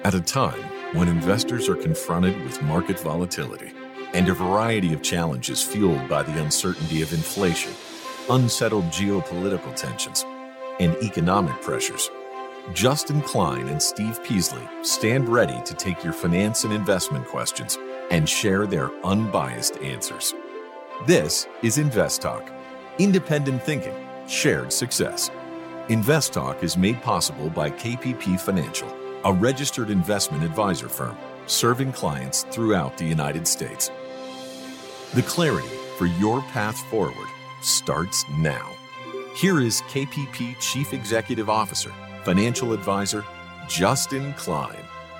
At a time when investors are confronted with market volatility and a variety of challenges fueled by the uncertainty of inflation, unsettled geopolitical tensions, and economic pressures, Justin Klein and Steve Peasley stand ready to take your finance and investment questions and share their unbiased answers. This is Invest Talk, independent thinking, shared success. Invest Talk is made possible by KPP Financial, a registered investment advisor firm serving clients throughout the United States. The clarity for your path forward starts now. Here is KPP Chief Executive Officer, Financial Advisor, Justin Klein.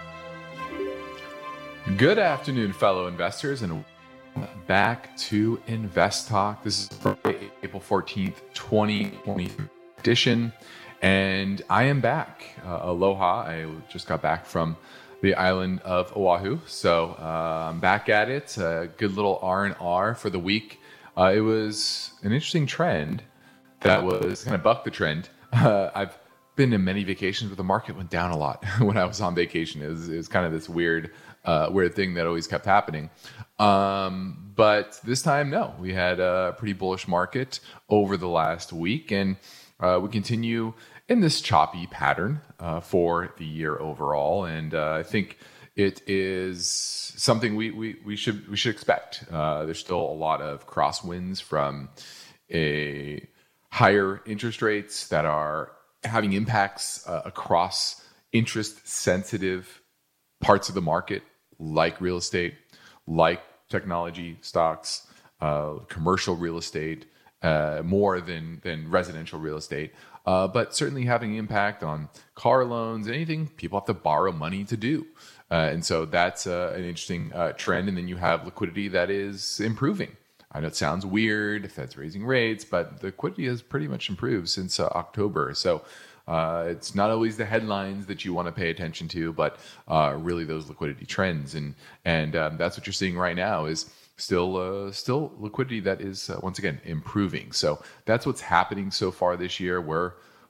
Good afternoon, fellow investors, and back to Invest Talk. This is Friday, April 14th, 2023 edition. And I am back. Aloha. I just got back from the island of Oahu. So I'm back at it. A good little R&R for the week. It was an interesting trend that was kind of bucked the trend. I've been to many vacations, but the market went down a lot when I was on vacation. It was kind of this weird thing that always kept happening. But this time, no. We had a pretty bullish market over the last week, and we continue in this choppy pattern for the year overall, and I think it is something we should expect. There's still a lot of crosswinds from a higher interest rates that are having impacts across interest-sensitive parts of the market, like real estate, like technology stocks, commercial real estate, more than residential real estate. But certainly having an impact on car loans, anything people have to borrow money to do. And so that's an interesting trend. And then you have liquidity that is improving. I know it sounds weird, the Fed's raising rates, but the liquidity has pretty much improved since October. So it's not always the headlines that you want to pay attention to, but really those liquidity trends. And that's what you're seeing right now is still liquidity that is once again improving. So that's what's happening so far this year. We're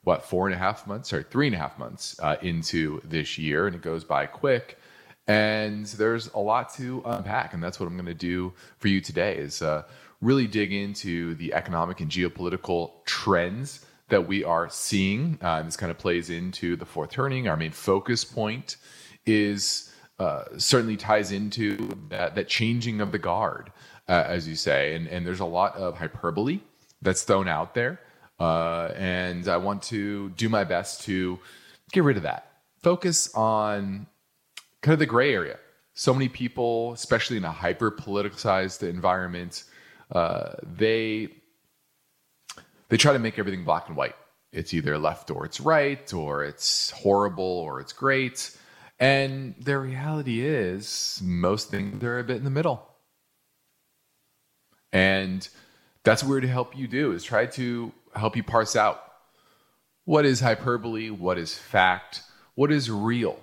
3.5 months into this year, and it goes by quick. And there's a lot to unpack, and that's what I'm going to do for you today is really dig into the economic and geopolitical trends that we are seeing. This kind of plays into the fourth turning. Our main focus point is certainly ties into that changing of the guard, as you say. And there's a lot of hyperbole that's thrown out there. And I want to do my best to get rid of that. Focus on kind of the gray area. So many people, especially in a hyper-politicized environment, they try to make everything black and white. It's either left or it's right, or it's horrible or it's great. And the reality is most things are a bit in the middle. And that's what we're to help you do, is try to help you parse out what is hyperbole, what is fact, what is real,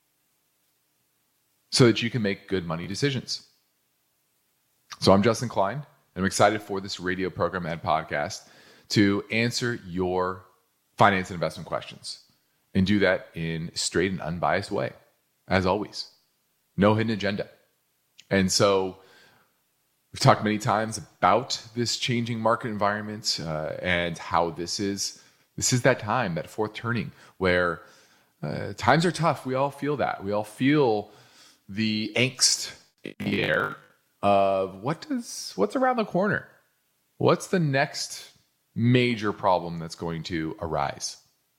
so that you can make good money decisions. So I'm Justin Klein, and I'm excited for this radio program and podcast to answer your finance and investment questions and do that in a straight and unbiased way. As always, no hidden agenda. And so we've talked many times about this changing market environment and how this is that time, that fourth turning, where times are tough. We all feel that. We all feel the angst in the air of what's around the corner. What's the next major problem that's going to arise?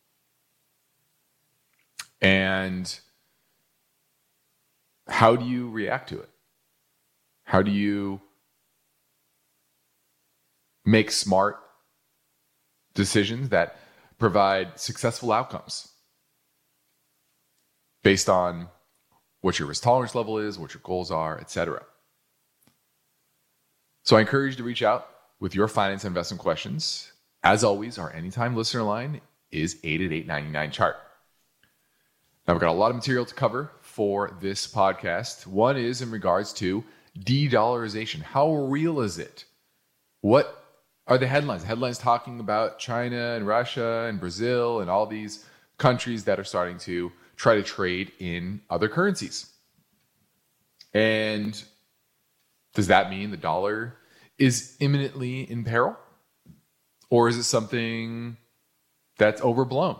And how do you react to it? How do you make smart decisions that provide successful outcomes based on what your risk tolerance level is, what your goals are, etc.? So I encourage you to reach out with your finance and investment questions. As always, our anytime listener line is 888-99-CHART. Now, we've got a lot of material to cover for this podcast. One is in regards to de-dollarization. How real is it? What are the headlines? Headlines talking about China and Russia and Brazil and all these countries that are starting to try to trade in other currencies. And does that mean the dollar is imminently in peril? Or is it something that's overblown?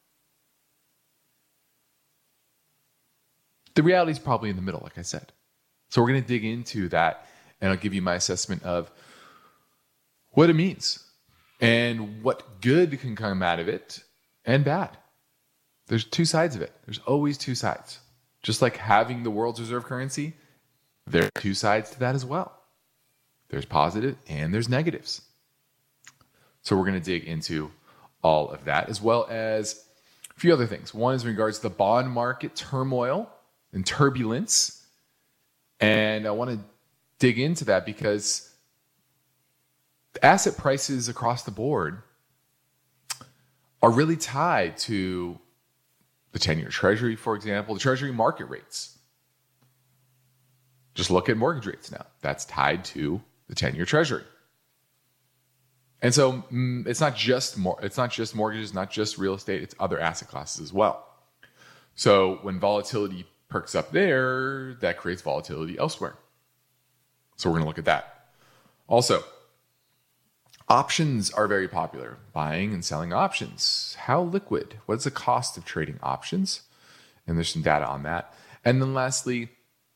The reality is probably in the middle, like I said. So we're going to dig into that, and I'll give you my assessment of what it means and what good can come out of it and bad. There's two sides of it. There's always two sides. Just like having the world's reserve currency, there are two sides to that as well. There's positive and there's negatives. So we're going to dig into all of that, as well as a few other things. One is in regards to the bond market turmoil and turbulence. And I want to dig into that because asset prices across the board are really tied to the 10-year Treasury, for example, the Treasury market rates. Just look at mortgage rates now. That's tied to the 10-year Treasury. And so it's not just mortgages, not just real estate, it's other asset classes as well. So when volatility perks up there, that creates volatility elsewhere. So we're going to look at that. Also, options are very popular. Buying and selling options. How liquid? What's the cost of trading options? And there's some data on that. And then lastly,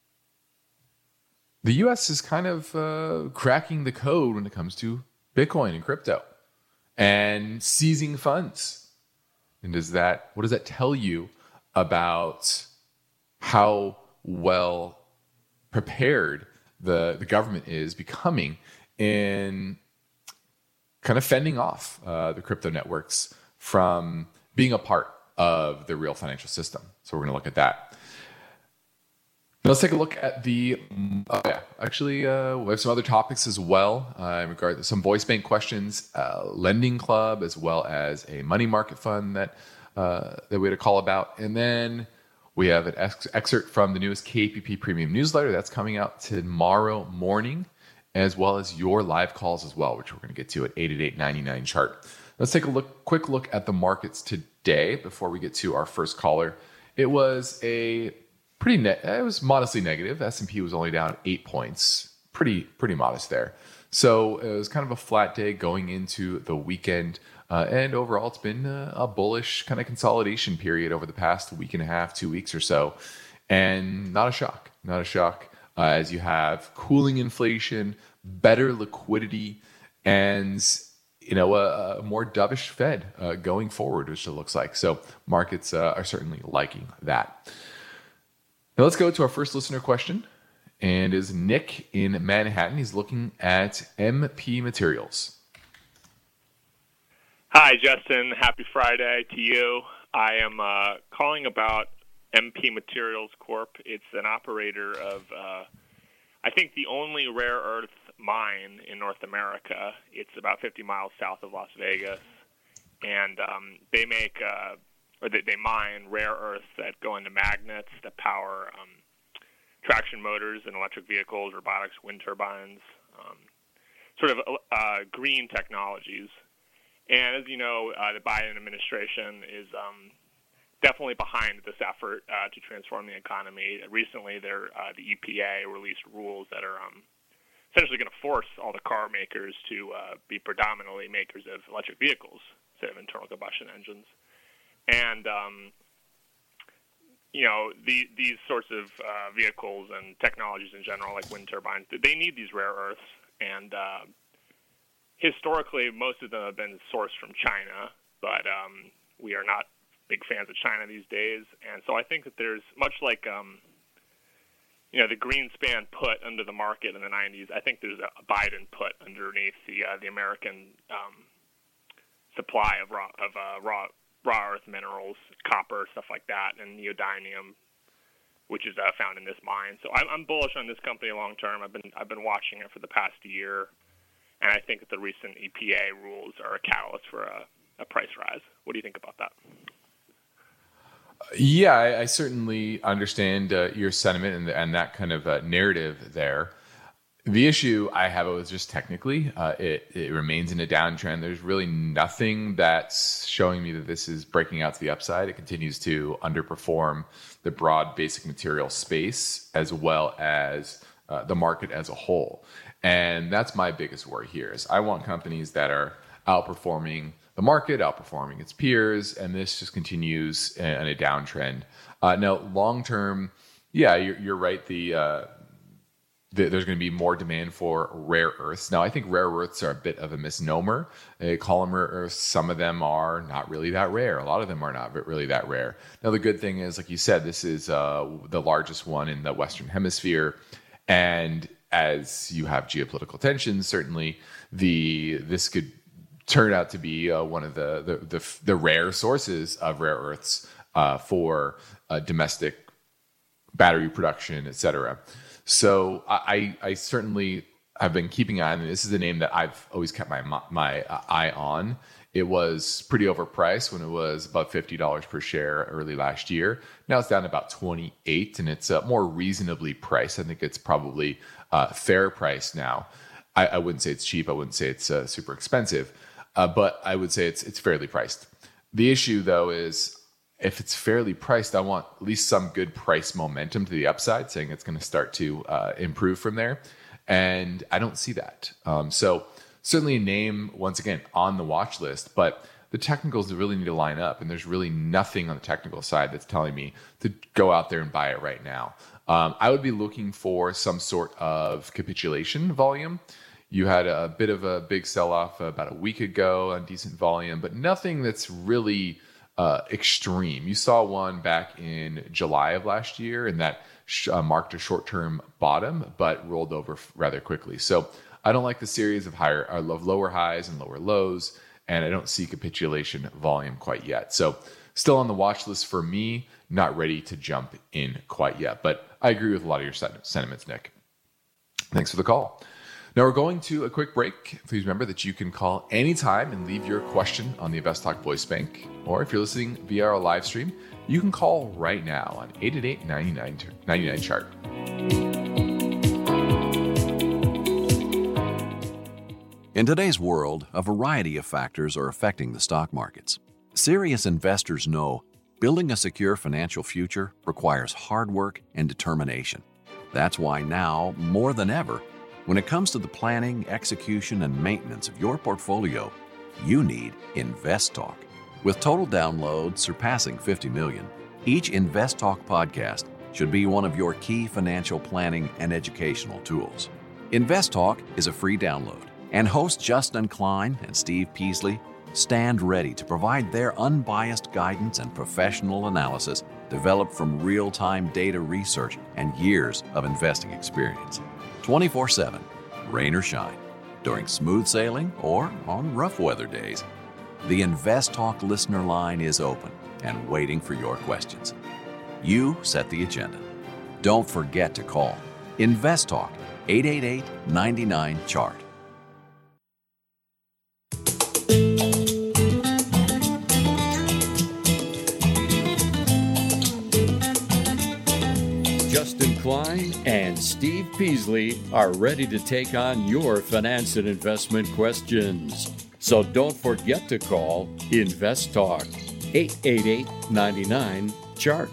the US is kind of cracking the code when it comes to Bitcoin and crypto and seizing funds. And what does that tell you about how well prepared the government is becoming in kind of fending off the crypto networks from being a part of the real financial system? So we're going to look at that. Now let's take a look at we have some other topics as well in regard to some voice bank questions, lending club, as well as a money market fund that we had a call about. And then we have an excerpt from the newest KPP Premium newsletter that's coming out tomorrow morning, as well as your live calls as well, which we're going to get to at 888-99 chart. Let's take a quick look at the markets today before we get to our first caller. It was it was modestly negative. S&P was only down 8 points. Pretty modest there. So it was kind of a flat day going into the weekend. And overall, it's been a bullish kind of consolidation period over the past week and a half, 2 weeks or so. And not a shock. As you have cooling inflation, better liquidity, and a more dovish Fed going forward, which it looks like. So markets are certainly liking that. Now let's go to our first listener question, and is Nick in Manhattan. He's looking at MP Materials. Hi, Justin. Happy Friday to you. I am calling about MP Materials Corp. It's an operator of, I think, the only rare earth mine in North America. It's about 50 miles south of Las Vegas, and they make they mine rare earths that go into magnets that power traction motors in electric vehicles, robotics, wind turbines, sort of green technologies. And as you know, the Biden administration is definitely behind this effort to transform the economy. Recently, the EPA released rules that are essentially going to force all the car makers to be predominantly makers of electric vehicles instead of internal combustion engines. And these sorts of vehicles and technologies in general, like wind turbines, they need these rare earths. And historically, most of them have been sourced from China, but we are not big fans of China these days. And so I think that there's, much like the Greenspan put under the market in the 90s, I think there's a Biden put underneath the American supply of raw earth minerals, copper, stuff like that, and neodymium, which is found in this mine. So I'm bullish on this company long term. I've been watching it for the past year, and I think that the recent EPA rules are a catalyst for a price rise. What do you think about that? Yeah, I certainly understand your sentiment and that kind of narrative there. The issue I have is just technically, it remains in a downtrend. There's really nothing that's showing me that this is breaking out to the upside. It continues to underperform the broad basic material space as well as the market as a whole. And that's my biggest worry here is I want companies that are outperforming the market, outperforming its peers, and this just continues in a downtrend. Now, long term, yeah, you're right. There's going to be more demand for rare earths. Now, I think rare earths are a bit of a misnomer. They call them rare earths. Some of them are not really that rare. A lot of them are not really that rare. Now, the good thing is, like you said, this is the largest one in the Western Hemisphere. And as you have geopolitical tensions, certainly this could turn out to be one of the rare sources of rare earths for domestic battery production, et cetera. So I certainly have been keeping an eye on it. This is a name that I've always kept my eye on. It was pretty overpriced when it was about $50 per share early last year. Now it's down to about 28, and it's more reasonably priced. I think it's probably fair price now. I wouldn't say it's cheap. I wouldn't say it's super expensive, but I would say it's fairly priced. The issue, though, is if it's fairly priced, I want at least some good price momentum to the upside, saying it's going to start to improve from there. And I don't see that. So certainly a name, once again, on the watch list, but the technicals really need to line up. And there's really nothing on the technical side that's telling me to go out there and buy it right now. I would be looking for some sort of capitulation volume. You had a bit of a big sell-off about a week ago on decent volume, but nothing that's really extreme. You saw one back in July of last year, and that marked a short-term bottom, but rolled over rather quickly. So I don't like the series of lower highs and lower lows, and I don't see capitulation volume quite yet. So still on the watch list for me, not ready to jump in quite yet. But I agree with a lot of your sentiments, Nick. Thanks for the call. Now we're going to a quick break. Please remember that you can call anytime and leave your question on the InvestTalk voice bank. Or if you're listening via our live stream, you can call right now on 888-99-CHART. In today's world, a variety of factors are affecting the stock markets. Serious investors know building a secure financial future requires hard work and determination. That's why now, more than ever, when it comes to the planning, execution, and maintenance of your portfolio, you need InvestTalk. With total downloads surpassing 50 million, each InvestTalk podcast should be one of your key financial planning and educational tools. InvestTalk is a free download, and hosts Justin Klein and Steve Peasley stand ready to provide their unbiased guidance and professional analysis developed from real-time data research and years of investing experience. 24/7, rain or shine, during smooth sailing or on rough weather days. The InvestTalk listener line is open and waiting for your questions. You set the agenda. Don't forget to call InvestTalk 888-99-CHART. Justin Klein and Steve Peasley are ready to take on your finance and investment questions. So don't forget to call InvestTalk 888-99-CHART.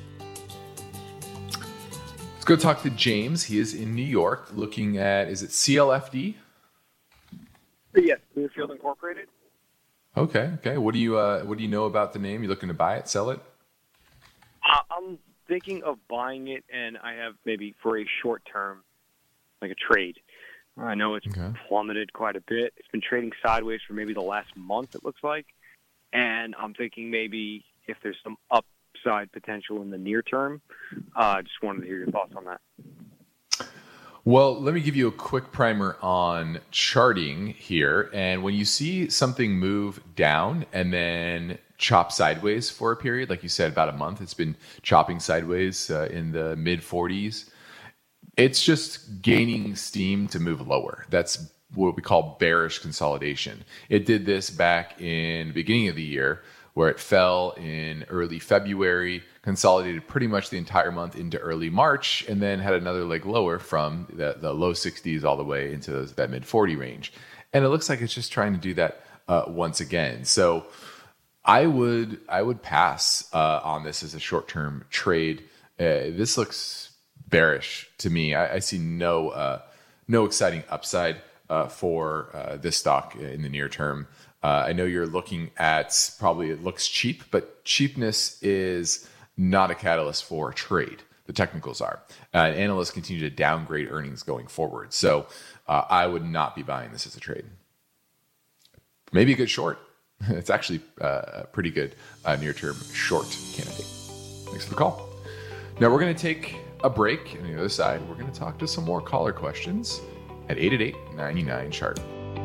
Let's go talk to James. He is in New York looking at, is it CLFD? Yes, Clearfield Incorporated. Okay. What do you know about the name? You looking to buy it, sell it? I'm thinking of buying it, and I have maybe for a short term, like a trade. I know it's plummeted quite a bit. It's been trading sideways for maybe the last month, it looks like. And I'm thinking maybe if there's some upside potential in the near term. Just wanted to hear your thoughts on that. Well, let me give you a quick primer on charting here. And when you see something move down and then chop sideways for a period, like you said, about a month, it's been chopping sideways in the mid 40s. It's just gaining steam to move lower. That's what we call bearish consolidation. It did this back in the beginning of the year where it fell in early February, consolidated pretty much the entire month into early March, and then had another leg lower from the low 60s all the way into that mid 40 range. And it looks like it's just trying to do that once again. So I would pass on this as a short-term trade. This looks bearish to me. I see no exciting upside for this stock in the near term. I know you're looking at probably it looks cheap, but cheapness is not a catalyst for a trade. The technicals are. Analysts continue to downgrade earnings going forward. So I would not be buying this as a trade. Maybe a good short. It's actually a pretty good near-term short candidate. Thanks for the call. Now we're going to take a break. On the other side, we're going to talk to some more caller questions at 888-99-CHART.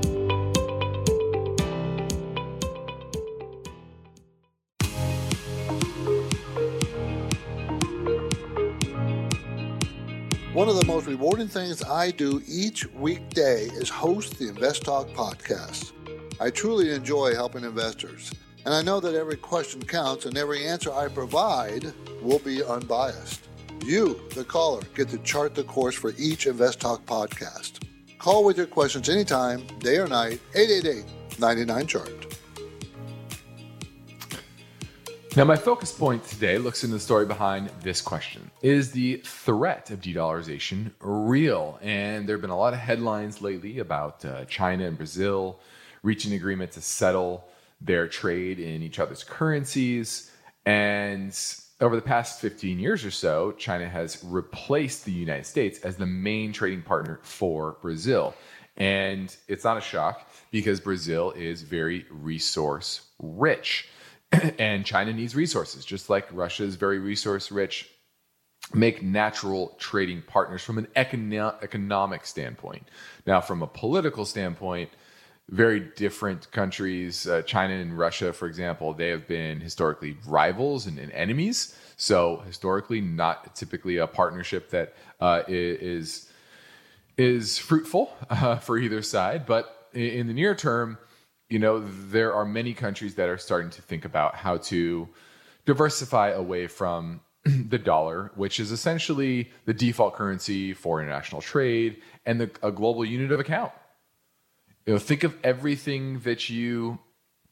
One of the most rewarding things I do each weekday is host the Invest Talk podcast. I truly enjoy helping investors, and I know that every question counts and every answer I provide will be unbiased. You, the caller, get to chart the course for each Invest Talk podcast. Call with your questions anytime, day or night, 888-99-CHART. Now, my focus point today looks into the story behind this question. Is the threat of de-dollarization real? And there have been a lot of headlines lately about China and Brazil reaching an agreement to settle their trade in each other's currencies. And over the past 15 years or so, China has replaced the United States as the main trading partner for Brazil. And it's not a shock because Brazil is very resource rich. And China needs resources, just like Russia is very resource rich. Make natural trading partners from an economic standpoint. Now, from a political standpoint, very different countries. China and Russia, for example, they have been historically rivals and enemies. So historically, not typically a partnership that is fruitful for either side. But in the near term, you know, there are many countries that are starting to think about how to diversify away from the dollar, which is essentially the default currency for international trade and a global unit of account. You know, think of everything that you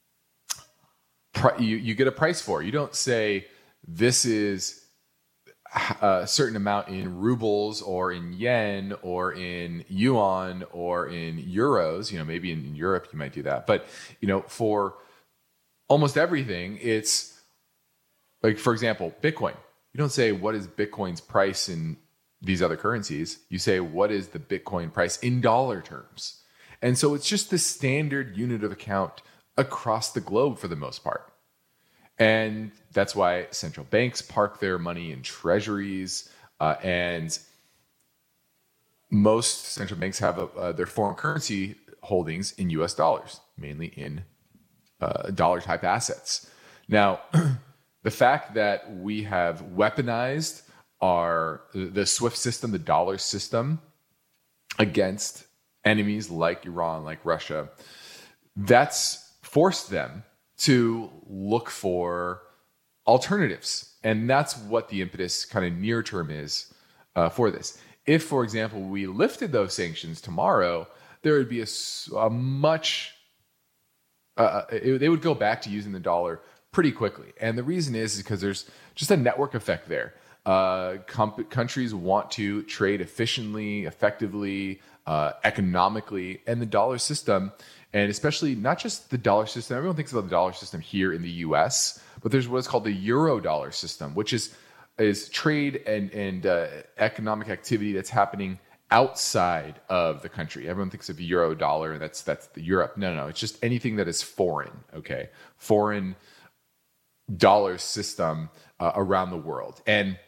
get a price for. You don't say this is a certain amount in rubles or in yen or in yuan or in euros. You know, maybe in Europe you might do that. But, you know, for almost everything, it's like, for example, Bitcoin. You don't say what is Bitcoin's price in these other currencies. You say what is the Bitcoin price in dollar terms. And so it's just the standard unit of account across the globe for the most part. And that's why central banks park their money in treasuries, and most central banks have their foreign currency holdings in U.S. dollars, mainly in dollar-type assets. Now, the fact that we have weaponized the SWIFT system, the dollar system, against enemies like Iran, like Russia, that's forced them to look for alternatives. And that's what the impetus kind of near term is for this. If, for example, we lifted those sanctions tomorrow, there would be a much, they would go back to using the dollar pretty quickly. And the reason is because there's just a network effect there. Countries want to trade efficiently, effectively, economically, and the dollar system, and especially not just the dollar system. Everyone thinks about the dollar system here in the U.S., but there's what's called the euro dollar system, which is trade and economic activity that's happening outside of the country. Everyone thinks of euro dollar, and that's the Europe. No, it's just anything that is foreign. Okay, foreign dollar system around the world. And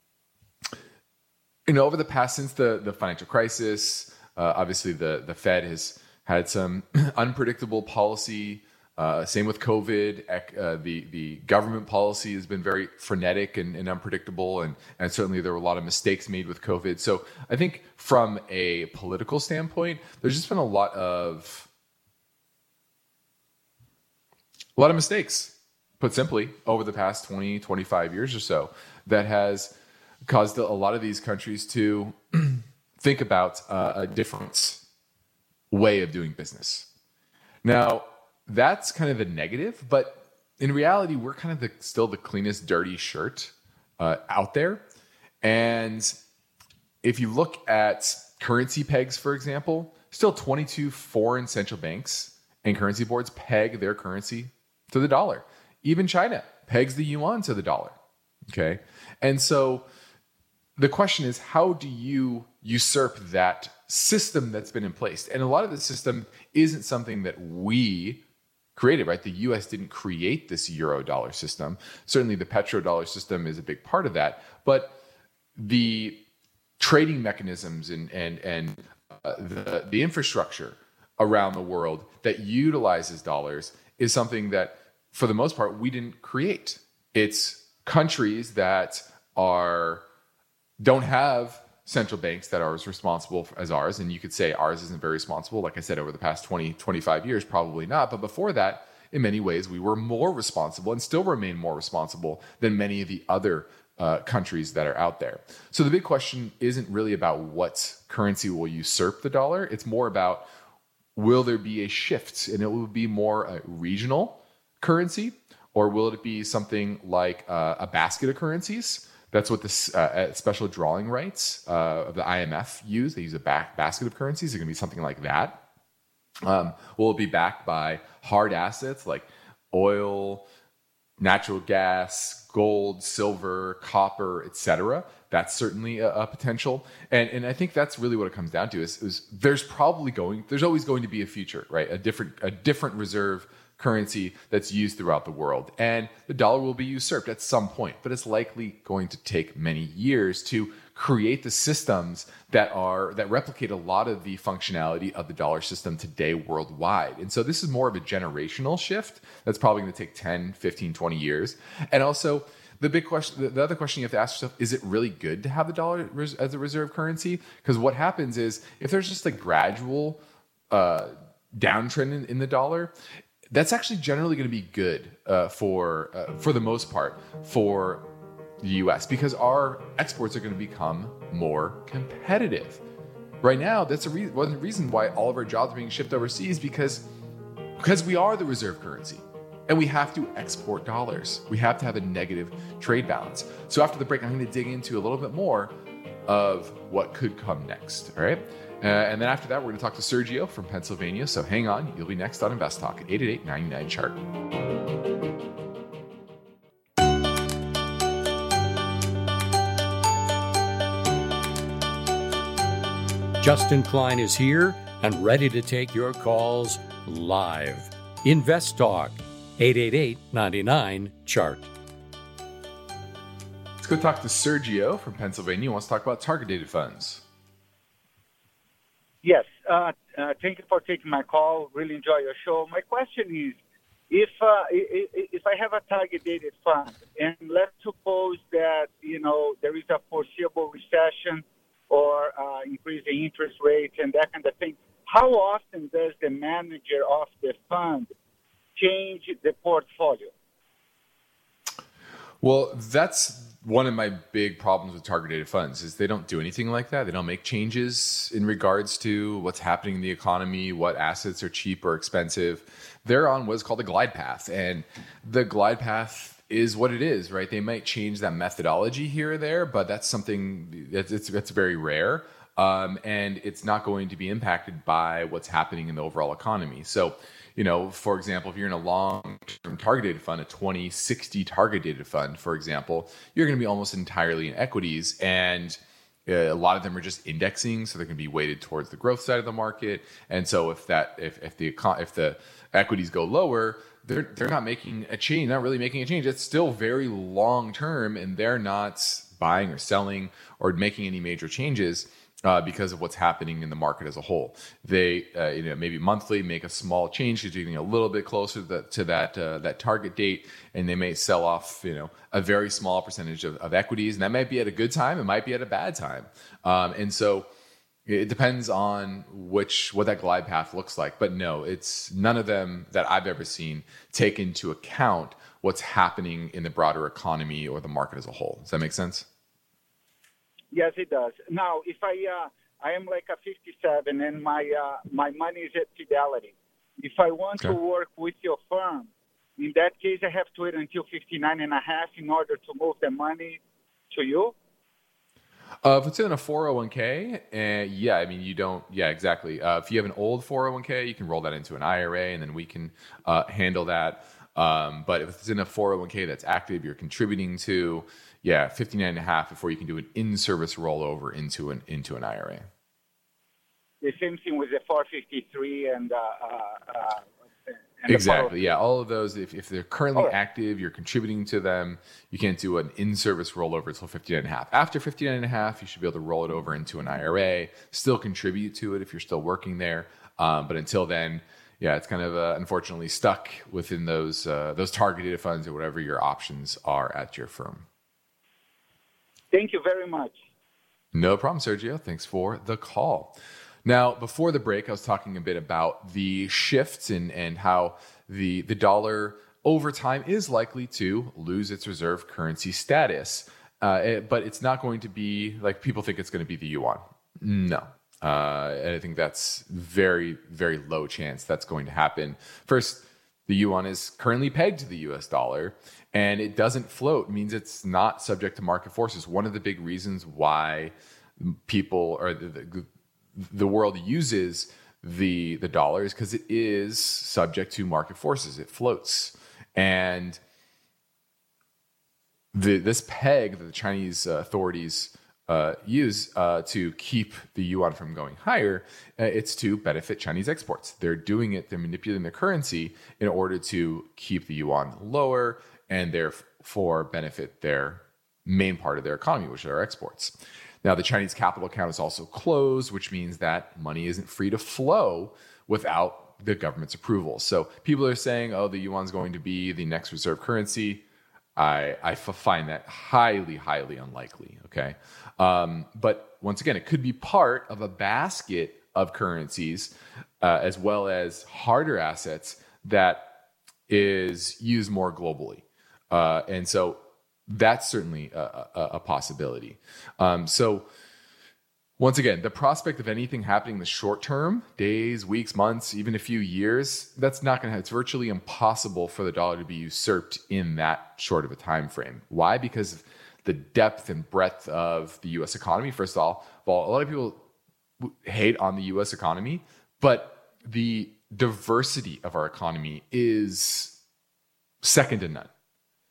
you know, over the past, since the financial crisis, obviously the Fed has had some unpredictable policy. Same with COVID. The government policy has been very frenetic and unpredictable, and certainly there were a lot of mistakes made with COVID. So I think from a political standpoint, there's just been a lot of mistakes. put simply, over the past 20, 25 years or so, that has caused a lot of these countries to think about a different way of doing business. Now, that's kind of the negative, but in reality, we're kind of still the cleanest dirty shirt out there. And if you look at currency pegs, for example, still 22 foreign central banks and currency boards peg their currency to the dollar. Even China pegs the yuan to the dollar. Okay. And so the question is, how do you usurp that system that's been in place? And a lot of the system isn't something that we created, right? The US didn't create this euro dollar system. Certainly the petrodollar system is a big part of that, but the trading mechanisms and the infrastructure around the world that utilizes dollars is something that, for the most part, we didn't create. It's countries that don't have central banks that are as responsible as ours. And you could say ours isn't very responsible. Like I said, over the past 20, 25 years, probably not. But before that, in many ways, we were more responsible and still remain more responsible than many of the other countries that are out there. So the big question isn't really about what currency will usurp the dollar. It's more about, will there be a shift, and it will be more a regional currency, or will it be something like a basket of currencies? That's what the special drawing rights of the IMF use. They use a basket of currencies. It's going to be something like that. Will it be backed by hard assets like oil, natural gas, gold, silver, copper, etc.? That's certainly a potential. And I think that's really what it comes down to is there's always going to be a future, right? A different reserve currency that's used throughout the world. And the dollar will be usurped at some point, but it's likely going to take many years to create the systems that replicate a lot of the functionality of the dollar system today worldwide. And so this is more of a generational shift that's probably going to take 10, 15, 20 years. And also, the big question, the other question you have to ask yourself, is it really good to have the dollar as a reserve currency? Because what happens is, if there's just a gradual downtrend in the dollar, that's actually generally going to be good for the most part for the U.S. because our exports are going to become more competitive. Right now, that's one reason why all of our jobs are being shipped overseas, because we are the reserve currency. And we have to export dollars. We have to have a negative trade balance. So after the break, I'm going to dig into a little bit more of what could come next. All right. And then after that, we're going to talk to Sergio from Pennsylvania. So hang on. You'll be next on Invest Talk at 888-99-CHART. Justin Klein is here and ready to take your calls live. Invest Talk. 888-99-CHART. Let's go talk to Sergio from Pennsylvania. He wants to talk about target dated funds. Yes. Thank you for taking my call. Really enjoy your show. My question is, if I have a target dated fund, and let's suppose that there is a foreseeable recession or increasing interest rates and that kind of thing, how often does the manager of the fund change the portfolio? Well, that's one of my big problems with target dated funds is they don't do anything like that. They don't make changes in regards to what's happening in the economy, what assets are cheap or expensive. They're on what's called a glide path, and the glide path is what it is, right? They might change that methodology here or there, but that's something that's very rare. And it's not going to be impacted by what's happening in the overall economy. So, for example, if you're in a long-term target-dated fund, a 20-60 target-dated fund, for example, you're going to be almost entirely in equities, and a lot of them are just indexing, so they're going to be weighted towards the growth side of the market. And so if the equities go lower, they're not making a change, not really making a change. It's still very long-term, and they're not buying or selling or making any major changes. Because of what's happening in the market as a whole. They, maybe monthly make a small change because you're getting a little bit closer to that target date, and they may sell off, a very small percentage of equities, and that might be at a good time, it might be at a bad time, and so, It depends on what that glide path looks like. But no, it's none of them that I've ever seen take into account what's happening in the broader economy or the market as a whole. Does that make sense? Yes, it does. Now, if I am like a 57 and my money is at Fidelity, if I want to work with your firm, in that case, I have to wait until 59 and a half in order to move the money to you? If it's in a 401k, yeah, I mean, you don't, yeah, exactly. If you have an old 401k, you can roll that into an IRA and then we can handle that. But if it's in a 401k that's active, you're contributing to, 59 and a half before you can do an in-service rollover into an IRA. The same thing with the 453 and exactly. Yeah. All of those, if they're currently active, you're contributing to them, you can't do an in-service rollover until 59 and a half. After 59 and a half, you should be able to roll it over into an IRA, still contribute to it if you're still working there. But until then, it's kind of unfortunately stuck within those targeted funds or whatever your options are at your firm. Thank you very much. No problem, Sergio. Thanks for the call. Now, before the break, I was talking a bit about the shifts and how the dollar over time is likely to lose its reserve currency status. But it's not going to be like people think it's going to be the yuan. No. I think that's very, very low chance that's going to happen. First, the yuan is currently pegged to the US dollar and it doesn't float. It means it's not subject to market forces. One of the big reasons why people or the world uses the dollar is because it is subject to market forces. It floats. And this peg that the Chinese authorities use to keep the yuan from going higher, it's to benefit Chinese exports. They're doing it, they're manipulating the currency in order to keep the yuan lower and therefore benefit their main part of their economy, which are exports. Now, the Chinese capital account is also closed, which means that money isn't free to flow without the government's approval. So people are saying, the yuan's going to be the next reserve currency. I find that highly, highly unlikely, okay? But once again, it could be part of a basket of currencies as well as harder assets that is used more globally. And so that's certainly a possibility. So once again, the prospect of anything happening in the short term, days, weeks, months, even a few years, that's not going to, it's virtually impossible for the dollar to be usurped in that short of a time frame. Why? Because of the depth and breadth of the U.S. economy. First of all, a lot of people hate on the U.S. economy, but the diversity of our economy is second to none.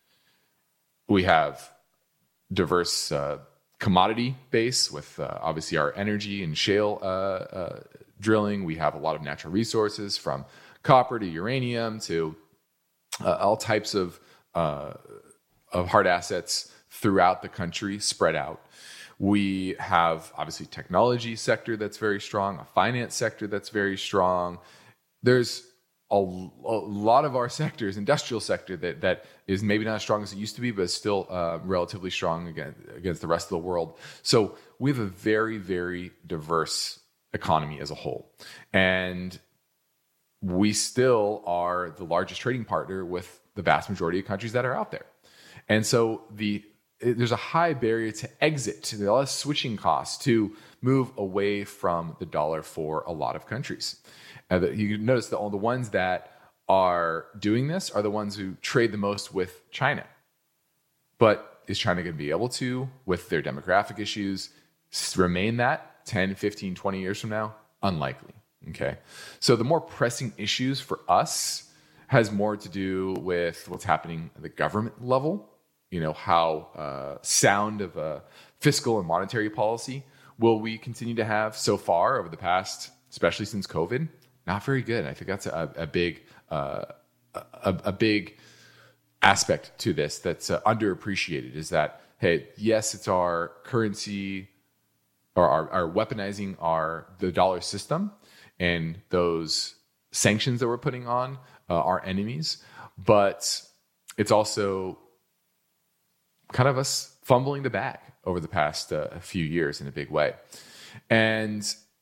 We have diverse commodity base with obviously our energy and shale drilling. We have a lot of natural resources from copper to uranium to all types of hard assets throughout the country spread out. We have obviously technology sector that's very strong, a finance sector that's very strong. There's a lot of our sectors, industrial sector, that is maybe not as strong as it used to be, but is still relatively strong against the rest of the world. So we have a very, very diverse economy as a whole. And we still are the largest trading partner with the vast majority of countries that are out there. And so there's a high barrier to exit, a lot of switching costs to move away from the dollar for a lot of countries. You can notice the ones that are doing this are the ones who trade the most with China. But is China going to be able to, with their demographic issues, remain that 10, 15, 20 years from now? Unlikely. Okay. So the more pressing issues for us has more to do with what's happening at the government level. How sound of a fiscal and monetary policy will we continue to have so far over the past, especially since COVID? Not very good. I think that's a big aspect to this that's underappreciated is that, hey, yes, it's our currency or our weaponizing the dollar system and those sanctions that we're putting on our enemies, but it's also kind of us fumbling the bag over the past few years in a big way. And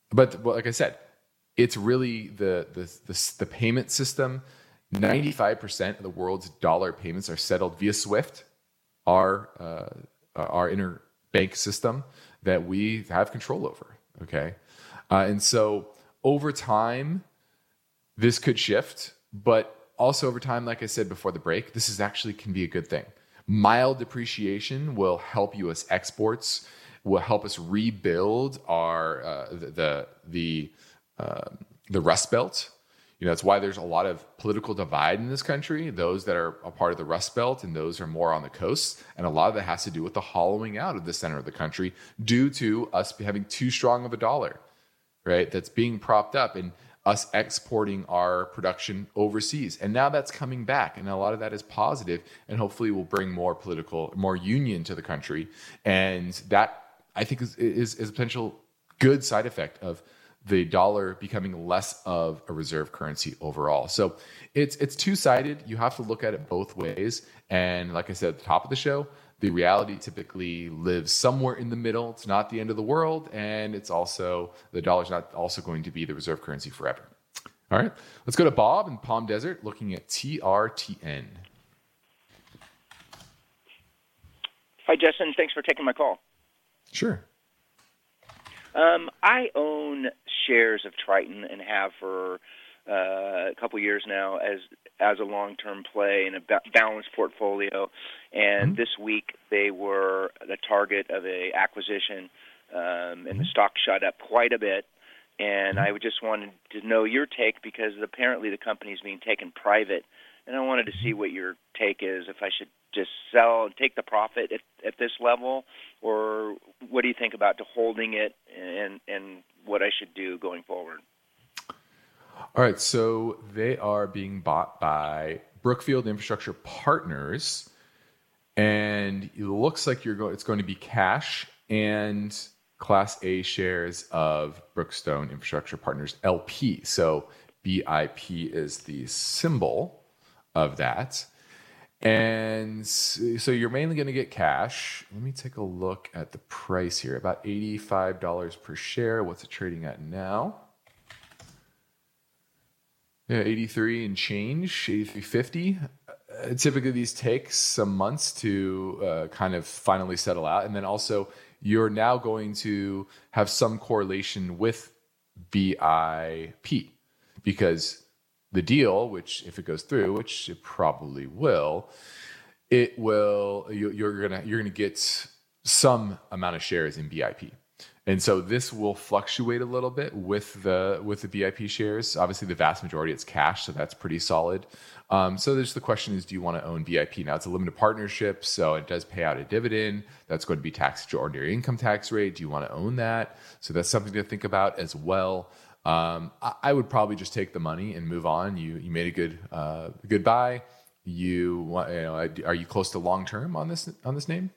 But like I said, it's really the payment system. 95% of the world's dollar payments are settled via SWIFT, our interbank system that we have control over. Okay, and so over time, this could shift, but also over time, like I said before the break, this is actually can be a good thing. Mild depreciation will help U.S. exports, will help us rebuild our the Rust Belt. That's why there's a lot of political divide in this country, those that are a part of the Rust Belt and those are more on the coast. And a lot of that has to do with the hollowing out of the center of the country due to us having too strong of a dollar, right? That's being propped up and us exporting our production overseas. And now that's coming back. And a lot of that is positive and hopefully will bring more union to the country. And that, I think, is a potential good side effect of the dollar becoming less of a reserve currency overall. So it's two-sided. You have to look at it both ways. And like I said at the top of the show, the reality typically lives somewhere in the middle. It's not the end of the world. And it's also, the dollar's not also going to be the reserve currency forever. All right, let's go to Bob in Palm Desert looking at TRTN. Hi, Justin. Thanks for taking my call. Sure. I own shares of Triton and have for a couple years now as a long-term play in a balanced portfolio. And this week they were the target of a acquisition, and the stock shot up quite a bit. And I just wanted to know your take because apparently the company is being taken private, and I wanted to see what your take is, if I should just sell and take the profit at this level, or what do you think about holding it and what I should do going forward? All right, so they are being bought by Brookfield Infrastructure Partners, and it looks like it's going to be cash and Class A shares of Brookstone Infrastructure Partners LP. So BIP is the symbol of that. And so you're mainly going to get cash. Let me take a look at the price here. About $85 per share. What's it trading at now? Yeah, 83 and change, 83.50. Typically, these take some months to kind of finally settle out. And then also, you're now going to have some correlation with BIP because the deal, which if it goes through, which it probably will, you're gonna get some amount of shares in BIP. And so this will fluctuate a little bit with the BIP shares. Obviously, the vast majority it's cash, so that's pretty solid. So there's the question is, do you want to own BIP? Now, it's a limited partnership, so it does pay out a dividend. That's going to be taxed at your ordinary income tax rate. Do you want to own that? So that's something to think about as well. I would probably just take the money and move on. You made a good buy. Are you close to long term on this name?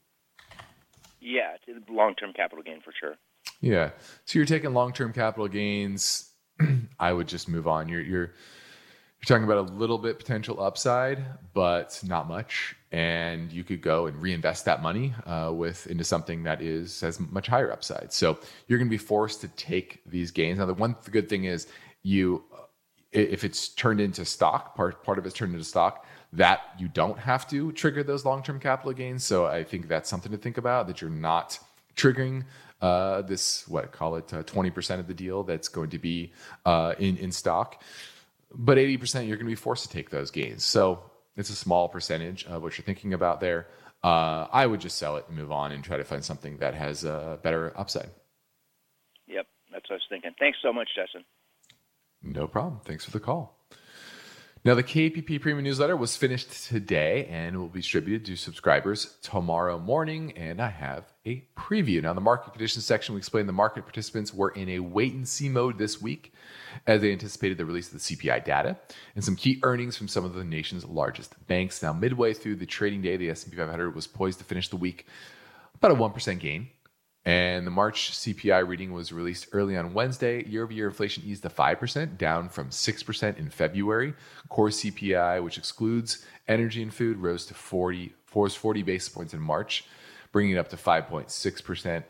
Yeah, long-term capital gain for sure. Yeah, so you're taking long-term capital gains. I would just move on. You're talking about a little bit potential upside, but not much. And you could go and reinvest that money into something that has much higher upside. So you're going to be forced to take these gains. Now, the good thing is if it's turned into stock, part of it's turned into stock, that you don't have to trigger those long-term capital gains. So I think that's something to think about, that you're not triggering this, 20% of the deal that's going to be in stock. But 80%, you're going to be forced to take those gains. So it's a small percentage of what you're thinking about there. I would just sell it and move on and try to find something that has a better upside. Yep, that's what I was thinking. Thanks so much, Justin. No problem. Thanks for the call. Now, the KPP Premium Newsletter was finished today and will be distributed to subscribers tomorrow morning. And I have a preview. Now, in the market conditions section, we explain the market participants were in a wait-and-see mode this week as they anticipated the release of the CPI data and some key earnings from some of the nation's largest banks. Now, midway through the trading day, the S&P 500 was poised to finish the week about a 1% gain. And the March CPI reading was released early on Wednesday. Year-over-year inflation eased to 5%, down from 6% in February. Core CPI, which excludes energy and food, rose to 40 basis points in March, bringing it up to 5.6%.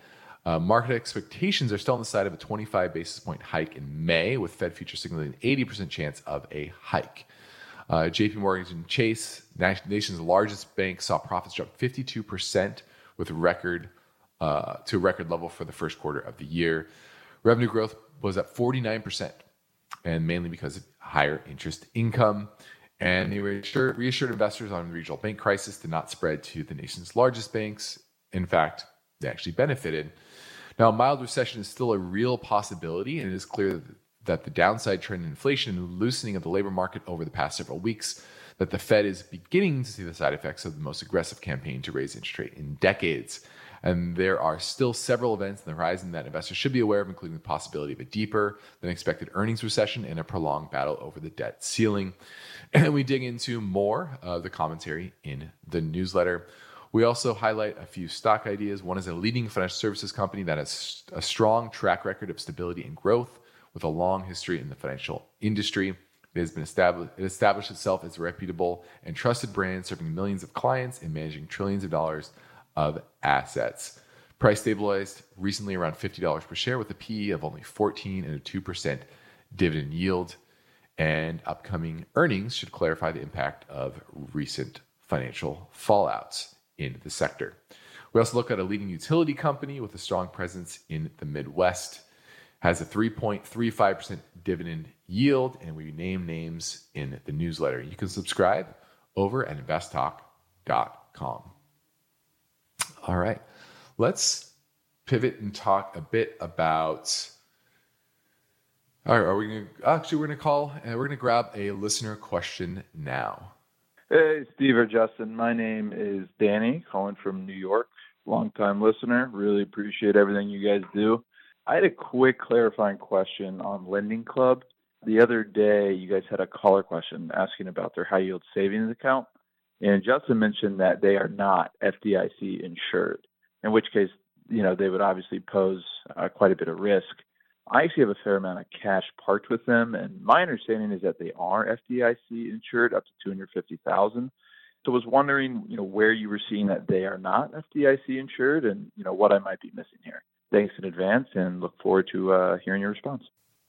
Market expectations are still on the side of a 25 basis point hike in May, with Fed futures signaling an 80% chance of a hike. JP Morgan Chase, nation's largest bank, saw profits drop 52% with to a record level for the first quarter of the year. Revenue growth was at 49%, and mainly because of higher interest income. And they reassured investors on the regional bank crisis did not spread to the nation's largest banks. In fact, they actually benefited. Now, a mild recession is still a real possibility, and it is clear that the downside trend in inflation and loosening of the labor market over the past several weeks, that the Fed is beginning to see the side effects of the most aggressive campaign to raise interest rate in decades. And there are still several events on the horizon that investors should be aware of, including the possibility of a deeper than expected earnings recession and a prolonged battle over the debt ceiling. And we dig into more of the commentary in the newsletter. We also highlight a few stock ideas. One is a leading financial services company that has a strong track record of stability and growth with a long history in the financial industry. It has been established itself as a reputable and trusted brand, serving millions of clients and managing trillions of dollars of assets. Price stabilized recently around $50 per share with a PE of only 14 and a 2% dividend yield. And upcoming earnings should clarify the impact of recent financial fallouts in the sector. We also look at a leading utility company with a strong presence in the Midwest, has a 3.35% dividend yield, and we name names in the newsletter. You can subscribe over at investtalk.com. All right, let's pivot and talk a bit about. All right, we're going to grab a listener question now. Hey, Steve or Justin. My name is Danny, calling from New York. Longtime listener. Really appreciate everything you guys do. I had a quick clarifying question on Lending Club. The other day, you guys had a caller question asking about their high yield savings account. And Justin mentioned that they are not FDIC insured, in which case, they would obviously pose quite a bit of risk. I actually have a fair amount of cash parked with them, and my understanding is that they are FDIC insured up to $250,000. So I was wondering, where you were seeing that they are not FDIC insured, and what I might be missing here. Thanks in advance, and look forward to hearing your response.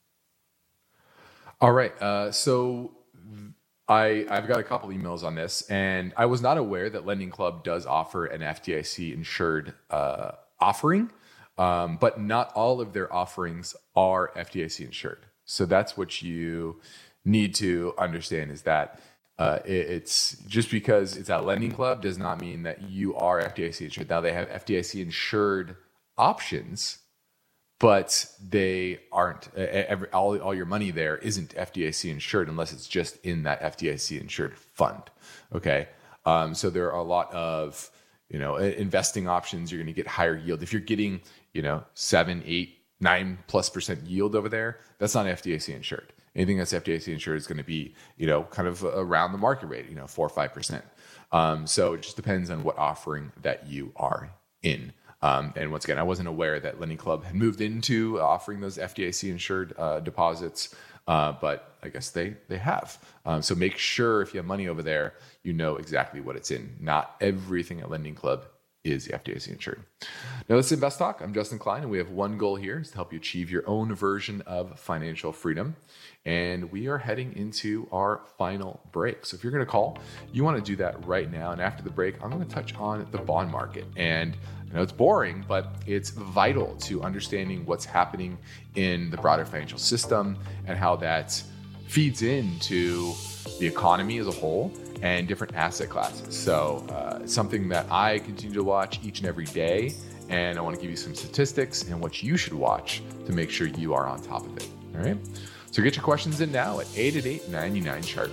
All right, so I've got a couple emails on this, and I was not aware that Lending Club does offer an FDIC insured offering, but not all of their offerings are FDIC insured. So that's what you need to understand, is that it's just because it's at Lending Club does not mean that you are FDIC insured. Now they have FDIC insured options, but they aren't. All your money there isn't FDIC insured unless it's just in that FDIC insured fund. Okay, so there are a lot of investing options. You're going to get higher yield if you're getting 7, 8, 9+% yield over there. That's not FDIC insured. Anything that's FDIC insured is going to be kind of around the market rate, 4 or 5%. So it just depends on what offering that you are in. And once again, I wasn't aware that Lending Club had moved into offering those FDIC insured deposits, but I guess they have. So make sure if you have money over there, you know exactly what it's in. Not everything at Lending Club is FDIC insured. Now, this is Invest Talk. I'm Justin Klein, and we have one goal here is to help you achieve your own version of financial freedom. And we are heading into our final break. So if you're going to call, you want to do that right now. And after the break, I'm going to touch on the bond market. And I know it's boring, but it's vital to understanding what's happening in the broader financial system and how that feeds into the economy as a whole and different asset classes. So it's something that I continue to watch each and every day. And I want to give you some statistics and what you should watch to make sure you are on top of it. All right. So get your questions in now at 888-99-CHART.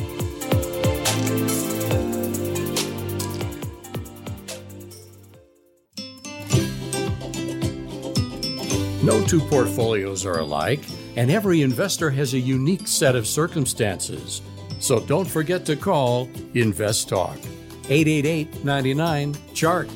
No two portfolios are alike, and every investor has a unique set of circumstances. So don't forget to call Invest Talk, 888-99-CHART.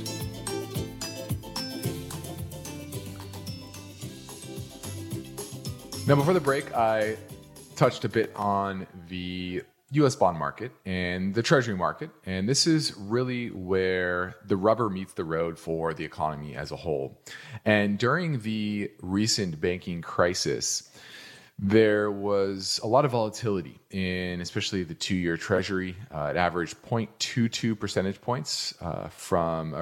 Now, before the break, I touched a bit on the U.S. bond market and the Treasury market. And this is really where the rubber meets the road for the economy as a whole. And during the recent banking crisis, there was a lot of volatility in especially the 2-year Treasury. It averaged 0.22 percentage points from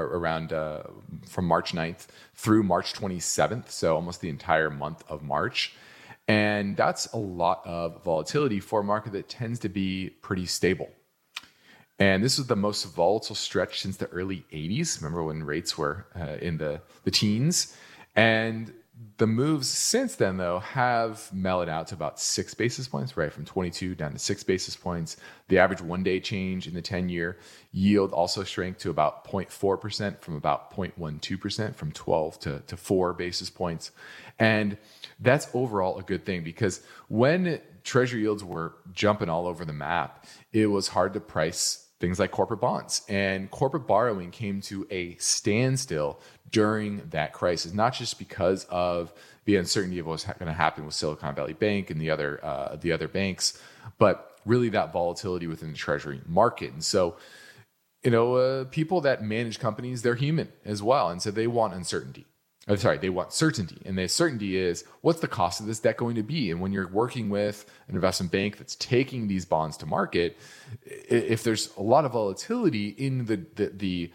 March 9th through March 27th, so almost the entire month of March. And that's a lot of volatility for a market that tends to be pretty stable. And this was the most volatile stretch since the early 80s. Remember when rates were in the teens? And the moves since then, though, have mellowed out to about 6 basis points, right? From 22 down to 6 basis points. The average one-day change in the 10-year yield also shrank to about 0.4% from about 0.12%, from 12 to 4 basis points. And that's overall a good thing, because when Treasury yields were jumping all over the map, it was hard to price things like corporate bonds. And corporate borrowing came to a standstill during that crisis, not just because of the uncertainty of what was going to happen with Silicon Valley Bank and the other banks, but really that volatility within the Treasury market. And so, people that manage companies, they're human as well. And so they want uncertainty. They want certainty. And the certainty is, what's the cost of this debt going to be? And when you're working with an investment bank that's taking these bonds to market, if there's a lot of volatility in the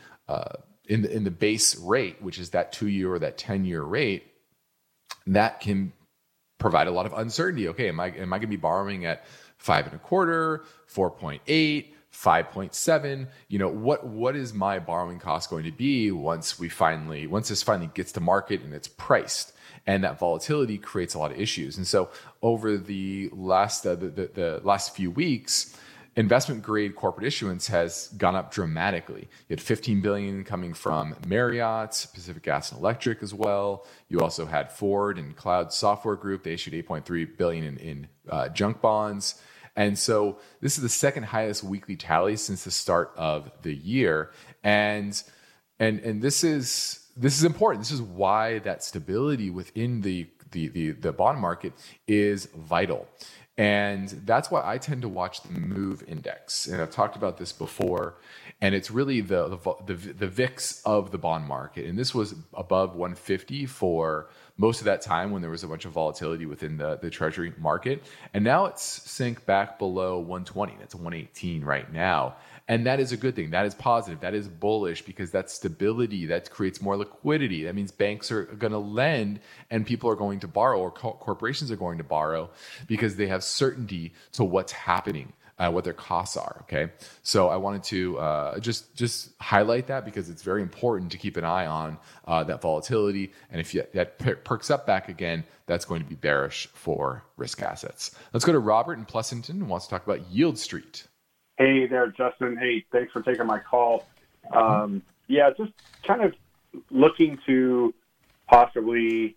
base rate, which is that 2-year or that 10-year rate, that can provide a lot of uncertainty. Okay, am I going to be borrowing at 5.25, 4.8? 5.7, what is my borrowing cost going to be once this finally gets to market and it's priced? And that volatility creates a lot of issues. And so over the last few weeks, investment grade corporate issuance has gone up dramatically. You had $15 billion coming from Marriott, Pacific Gas and Electric as well. You also had Ford and Cloud Software Group. They issued $8.3 billion in junk bonds. And so this is the second highest weekly tally since the start of the year. And this is important. This is why that stability within the bond market is vital. And that's why I tend to watch the MOVE index. And I've talked about this before. And it's really the VIX of the bond market. And this was above 150 for most of that time when there was a bunch of volatility within the Treasury market. And now it's sink back below 120. It's 118 right now. And that is a good thing. That is positive. That is bullish, because that stability, that creates more liquidity. That means banks are going to lend and people are going to borrow, or corporations are going to borrow, because they have certainty to what's happening. What their costs are. Okay, so I wanted to just highlight that, because it's very important to keep an eye on that volatility. And if that perks up back again, that's going to be bearish for risk assets. Let's go to Robert in Pleasanton, who wants to talk about Yield Street. Hey there, Justin. Hey, thanks for taking my call. Just kind of looking to possibly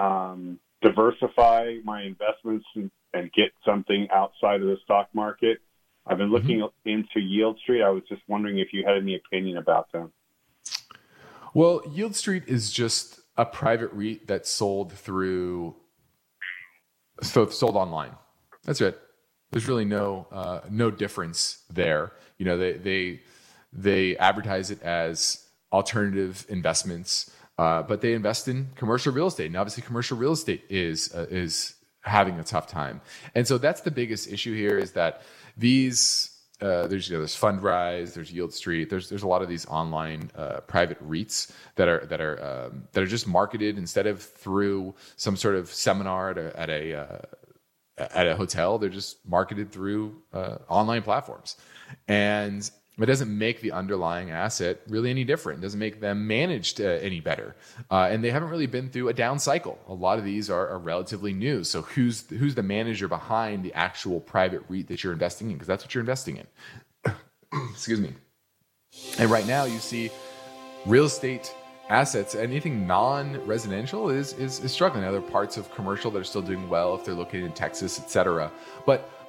diversify my investments and get something outside of the stock market. I've been looking into Yield Street. I was just wondering if you had any opinion about them. Well, Yield Street is just a private REIT that's sold online. That's it. There's really no difference there. They advertise it as alternative investments, but they invest in commercial real estate, and obviously commercial real estate is having a tough time. And so that's the biggest issue here, is that there's Fundrise, there's Yield Street, there's a lot of these online private REITs that are just marketed instead of through some sort of seminar at a hotel. They're just marketed through online platforms, and it doesn't make the underlying asset really any different. It doesn't make them managed any better. And they haven't really been through a down cycle. A lot of these are relatively new. So who's the manager behind the actual private REIT that you're investing in? Because that's what you're investing in. Excuse me. And right now you see real estate assets, anything non-residential is struggling. Now, there are parts of commercial that are still doing well if they're located in Texas, et cetera. But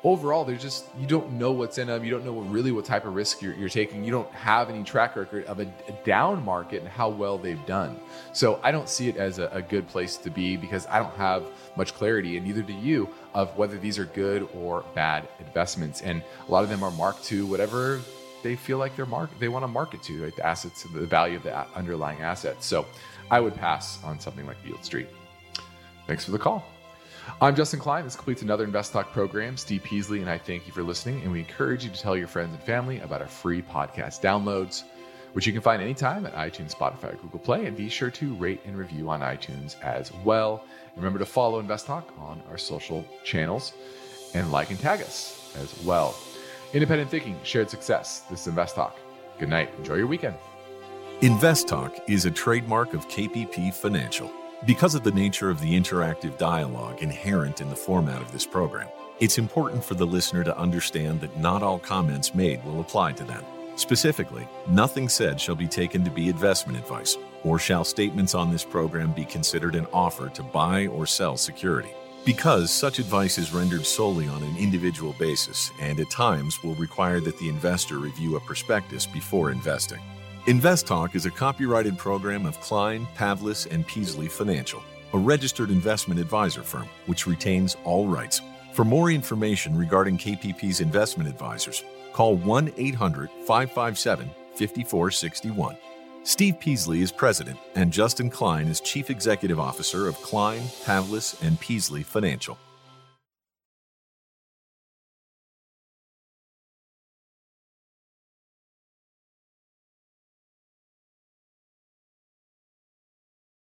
overall, you don't know what's in them. You don't know what type of risk you're taking. You don't have any track record of a down market and how well they've done. So I don't see it as a good place to be, because I don't have much clarity, and neither do you, of whether these are good or bad investments. And a lot of them are marked to whatever they feel like they want to market to, right? The assets, the value of the underlying assets. So I would pass on something like Yield Street. Thanks for the call. I'm Justin Klein. This completes another Invest Talk program. Steve Peasley and I thank you for listening, and we encourage you to tell your friends and family about our free podcast downloads, which you can find anytime at iTunes, Spotify, or Google Play, and be sure to rate and review on iTunes as well. And remember to follow Invest Talk on our social channels and like and tag us as well. Independent thinking, shared success. This is Invest Talk. Good night. Enjoy your weekend. Invest Talk is a trademark of KPP Financial. Because of the nature of the interactive dialogue inherent in the format of this program, it's important for the listener to understand that not all comments made will apply to them. Specifically, nothing said shall be taken to be investment advice, or shall statements on this program be considered an offer to buy or sell security. Because such advice is rendered solely on an individual basis and at times will require that the investor review a prospectus before investing. Invest Talk is a copyrighted program of Klein, Pavlis, and Peasley Financial, a registered investment advisor firm which retains all rights. For more information regarding KPP's investment advisors, call 1-800-557-5461. Steve Peasley is president, and Justin Klein is chief executive officer of Klein, Pavlis, and Peasley Financial.